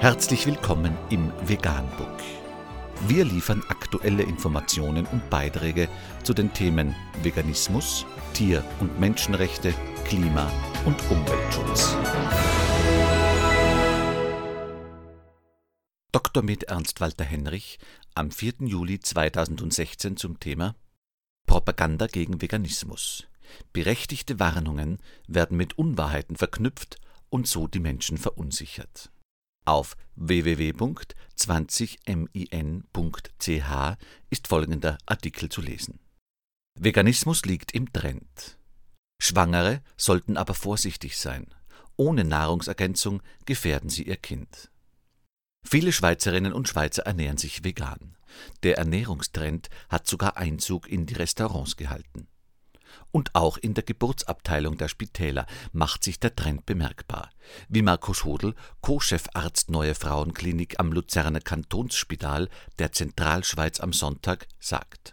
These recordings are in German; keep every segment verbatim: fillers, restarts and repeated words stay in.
Herzlich willkommen im Veganbook. Wir liefern aktuelle Informationen und Beiträge zu den Themen Veganismus, Tier- und Menschenrechte, Klima- und Umweltschutz. Doktor med Ernst Walter Henrich am vierten Juli zweitausendsechzehn zum Thema Propaganda gegen Veganismus. Berechtigte Warnungen werden mit Unwahrheiten verknüpft und so die Menschen verunsichert. Auf w w w punkt zwanzig min punkt c h ist folgender Artikel zu lesen. Veganismus liegt im Trend. Schwangere sollten aber vorsichtig sein. Ohne Nahrungsergänzung gefährden sie ihr Kind. Viele Schweizerinnen und Schweizer ernähren sich vegan. Der Ernährungstrend hat sogar Einzug in die Restaurants gehalten. Und auch in der Geburtsabteilung der Spitäler macht sich der Trend bemerkbar, wie Markus Hodel, Co-Chefarzt Neue Frauenklinik am Luzerner Kantonsspital der Zentralschweiz am Sonntag, sagt.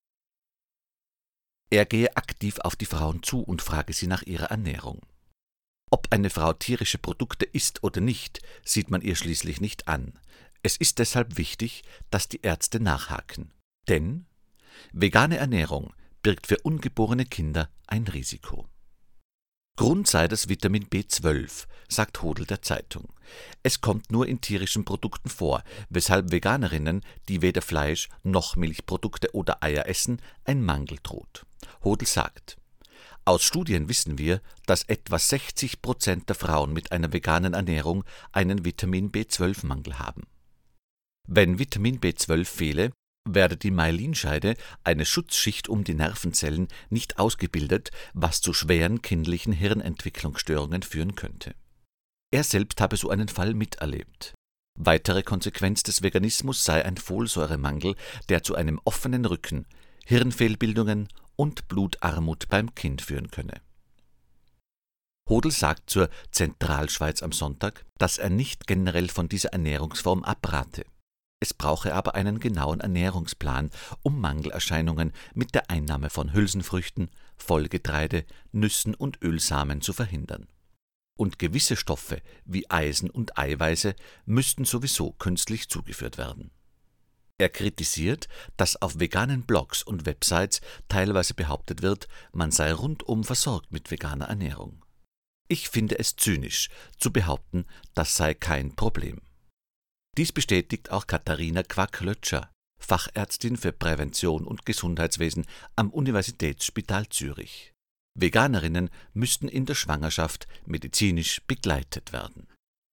Er gehe aktiv auf die Frauen zu und frage sie nach ihrer Ernährung. Ob eine Frau tierische Produkte isst oder nicht, sieht man ihr schließlich nicht an. Es ist deshalb wichtig, dass die Ärzte nachhaken. Denn vegane Ernährung birgt für ungeborene Kinder ein Risiko. Grund sei das Vitamin B zwölf, sagt Hodel der Zeitung. Es kommt nur in tierischen Produkten vor, weshalb Veganerinnen, die weder Fleisch noch Milchprodukte oder Eier essen, ein Mangel droht. Hodel sagt, aus Studien wissen wir, dass etwa sechzig Prozent der Frauen mit einer veganen Ernährung einen Vitamin B zwölf Mangel haben. Wenn Vitamin B zwölf fehle, werde die Myelinscheide, eine Schutzschicht um die Nervenzellen, nicht ausgebildet, was zu schweren kindlichen Hirnentwicklungsstörungen führen könnte. Er selbst habe so einen Fall miterlebt. Weitere Konsequenz des Veganismus sei ein Folsäuremangel, der zu einem offenen Rücken, Hirnfehlbildungen und Blutarmut beim Kind führen könne. Hodel sagt zur Zentralschweiz am Sonntag, dass er nicht generell von dieser Ernährungsform abrate. Es brauche aber einen genauen Ernährungsplan, um Mangelerscheinungen mit der Einnahme von Hülsenfrüchten, Vollgetreide, Nüssen und Ölsamen zu verhindern. Und gewisse Stoffe wie Eisen und Eiweiße müssten sowieso künstlich zugeführt werden. Er kritisiert, dass auf veganen Blogs und Websites teilweise behauptet wird, man sei rundum versorgt mit veganer Ernährung. Ich finde es zynisch, zu behaupten, das sei kein Problem. Dies bestätigt auch Katharina Quack-Lötscher, Fachärztin für Prävention und Gesundheitswesen am Universitätsspital Zürich. Veganerinnen müssten in der Schwangerschaft medizinisch begleitet werden.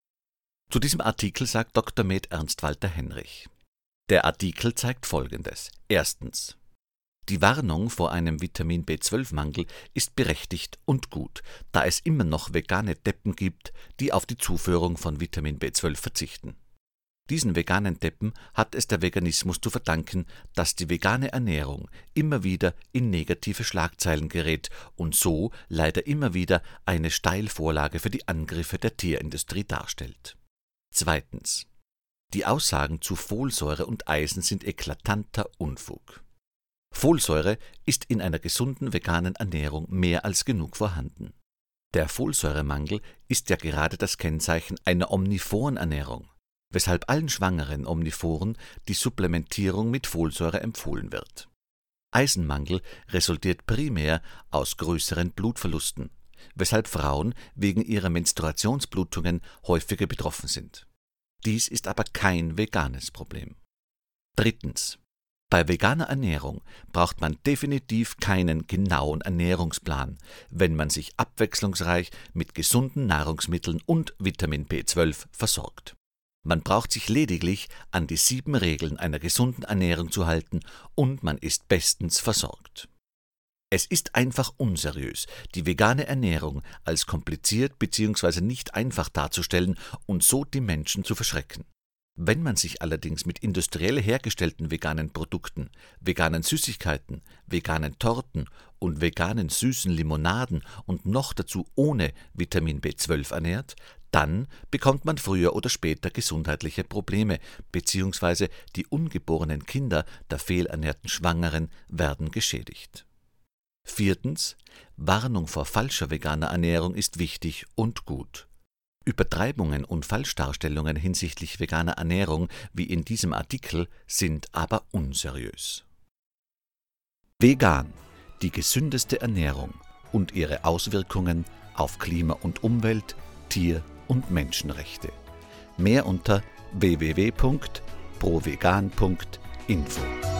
Zu diesem Artikel sagt Doktor med Ernst Walter Henrich. Der Artikel zeigt Folgendes. Erstens. Die Warnung vor einem Vitamin B zwölf Mangel ist berechtigt und gut, da es immer noch vegane Deppen gibt, die auf die Zuführung von Vitamin B zwölf verzichten. Diesen veganen Deppen hat es der Veganismus zu verdanken, dass die vegane Ernährung immer wieder in negative Schlagzeilen gerät und so leider immer wieder eine Steilvorlage für die Angriffe der Tierindustrie darstellt. Zweitens. Die Aussagen zu Folsäure und Eisen sind eklatanter Unfug. Folsäure ist in einer gesunden veganen Ernährung mehr als genug vorhanden. Der Folsäuremangel ist ja gerade das Kennzeichen einer omnivoren Ernährung, weshalb allen schwangeren Omnivoren die Supplementierung mit Folsäure empfohlen wird. Eisenmangel resultiert primär aus größeren Blutverlusten, weshalb Frauen wegen ihrer Menstruationsblutungen häufiger betroffen sind. Dies ist aber kein veganes Problem. Drittens. Bei veganer Ernährung braucht man definitiv keinen genauen Ernährungsplan, wenn man sich abwechslungsreich mit gesunden Nahrungsmitteln und Vitamin B zwölf versorgt. Man braucht sich lediglich an die sieben Regeln einer gesunden Ernährung zu halten und man ist bestens versorgt. Es ist einfach unseriös, die vegane Ernährung als kompliziert bzw. nicht einfach darzustellen und so die Menschen zu verschrecken. Wenn man sich allerdings mit industriell hergestellten veganen Produkten, veganen Süßigkeiten, veganen Torten und veganen süßen Limonaden und noch dazu ohne Vitamin B zwölf ernährt, dann bekommt man früher oder später gesundheitliche Probleme bzw. die ungeborenen Kinder der fehlernährten Schwangeren werden geschädigt. Viertens. Warnung vor falscher veganer Ernährung ist wichtig und gut. Übertreibungen und Falschdarstellungen hinsichtlich veganer Ernährung wie in diesem Artikel sind aber unseriös. Vegan, die gesündeste Ernährung und ihre Auswirkungen auf Klima und Umwelt, Tier- und Menschenrechte. Mehr unter w w w punkt provegan punkt info.